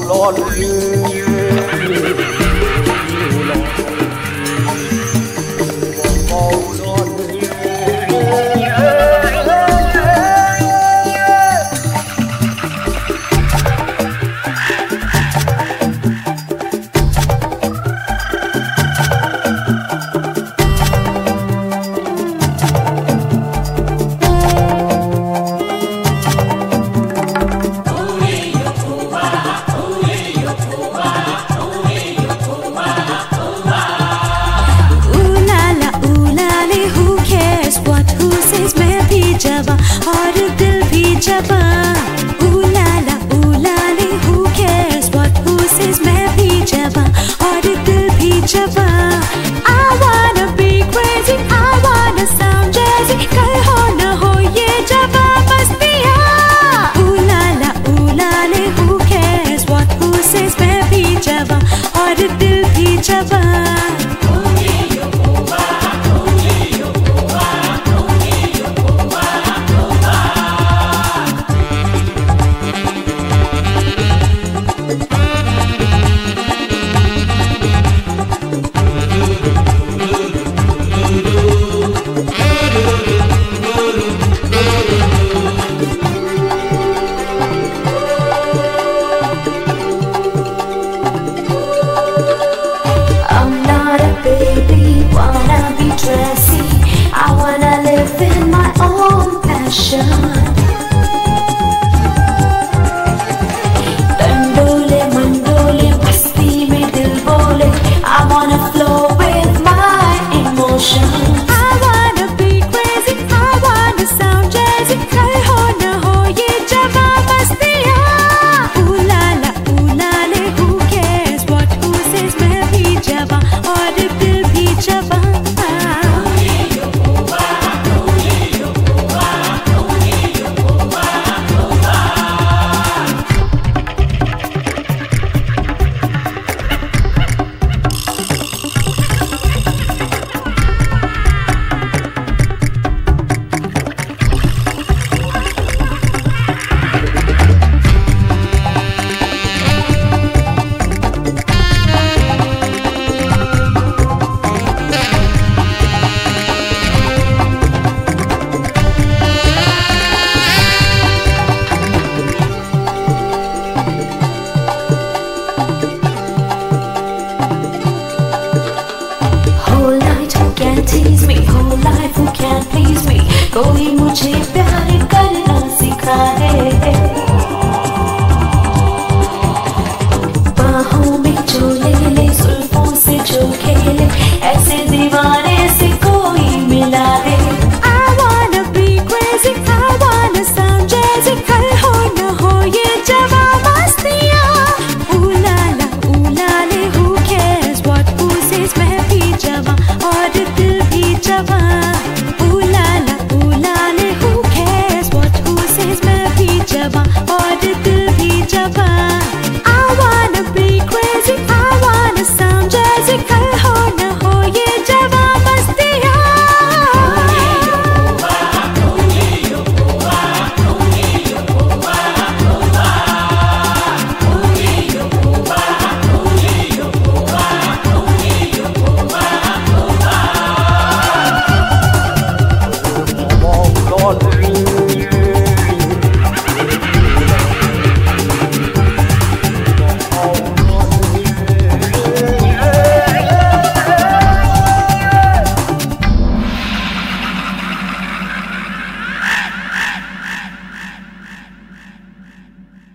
और दिल भी जबा ऊलाले who cares what who says मैं भी जबा और दिल भी जबा I wanna be crazy I wanna sound jazzy कल हो न हो ये जबा मस्तियाँ ऊलाले who cares what who says मैं भी जबा और दिल भी जबा I wanna live in my own passion. Dandole mandole masti mein dil bole I wanna flow with my emotion.